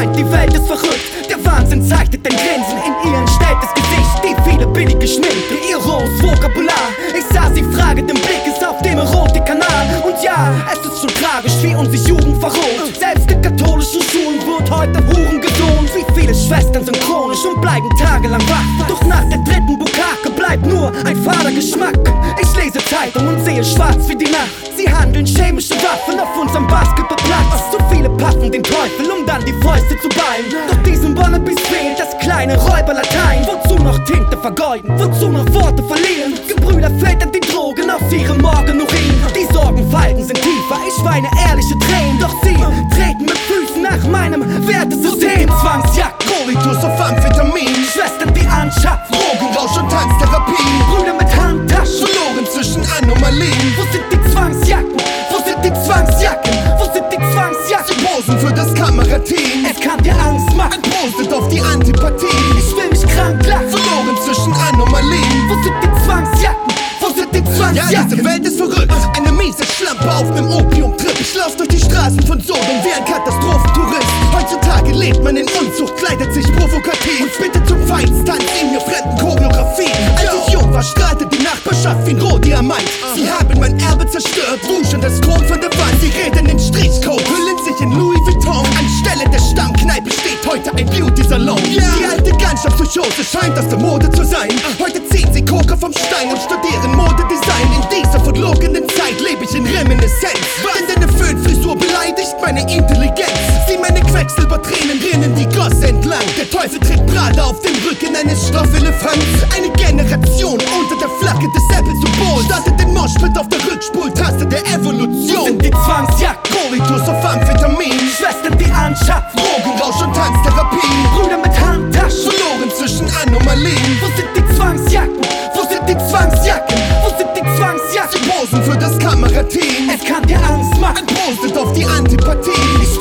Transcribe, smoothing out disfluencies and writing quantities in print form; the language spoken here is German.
meint, die Welt ist verrückt. Der Wahnsinn zeichnet ein Grinsen in ihr entstelltes Gesicht. Die viele billige Schminke, ihr rohes Vokabular. Ich sah sie fragend, im Blick ist auf dem Erotikkanal. Und ja, es ist schon tragisch, wie uns die Jugend verroht. Selbst in katholischen Schulen wird heute Huren gesohnt. Wie viele Schwestern sind chronisch und bleiben tagelang wach. Doch nach der dritten Bukake bleibt nur ein fader Geschmack. Ich lese Zeitung und sehe schwarz wie die Nacht. Sie handeln chemische Waffen auf unserem Basketballplatz. Zu viele paffen den Teufel, um dann die Fäuste zu ballen. Doch diesen Wannabes fehlt das kleine Räuberlatein. Wozu noch Tinte vergeuden, wozu noch Worte verlieren? Gebrüder filtern die Drogen aus ihrem Morgenurin. Die Sorgenfalten sind tiefer, ich weine ehrliche Tränen. Doch sie treten mit Füßen nach meinem Wertesystem. Zwangsjagd, Coitus auf Amphetamin, Schwestern, die anschaffen Drogenrausch und Tanztherapie, Brüder mit Handtaschen, verloren zwischen Anomalien. Wo sind die Zwangsjacken? Wo sind die Zwangsjacken? Wo sind die Zwangsjacken? Posen für das Kamerateam, Es kann dir Angst machen, postet auf die Antipathie. ich will mich krank lachen. Verloren zwischen Anomalien. Wo sind die Zwangsjacken? Wo sind die Ja, Zwangsjacken? diese Welt ist verrückt. Eine miese Schlampe auf nem Opiumtrip. Ich lauf durch die Straßen von Sodom wie ein Katastrophentourist. Heutzutage lebt man in Unzucht, kleidet sich provokativ und spittet zum Feindstanz in mir fremden Choreografie. Als ich jung war, strahlte die Nachbarschaft wie ein Rohdiamant. Sie haben mein Erbe zerstört, wuschen das Chrom von der Wand. Sie reden in Strichcode, hüllen sich in Louis Vuitton. Anstelle der Stammkneipe steht heute ein Beauty-Salon. Die alte Gangster-Psychose scheint aus der Mode zu sein. Heute ziehen sie Koker vom Stein und studieren Modedesign. In dieser verlogenen Zeit lebe ich in Reminiszenz. Denn deine Föhnfrisur beleidigt meine Intelligenz. Sieh meine Quecksilbertränen rinnen die Gosse entlang. Der Teufel trägt Prada auf dem Rücken eines Stoffelefants. Eine Generation unter der Flagge des Apple-Symbols startet den Moshpit auf der Rückspultaste der Wo Evolution. sind die Zwangsjacken? Coitus auf Amphetamin, Schwestern, die anschaffen Drogenrausch und Tanztherapie, Brüder mit Handtaschen, verloren zwischen Anomalien. wo sind die Zwangsjacken? Wo sind die Zwangsjacken? Wo sind die Zwangsjacken? Posen für das Kamerateam, Es kann dir Angst machen, postet auf die Antipathie. ich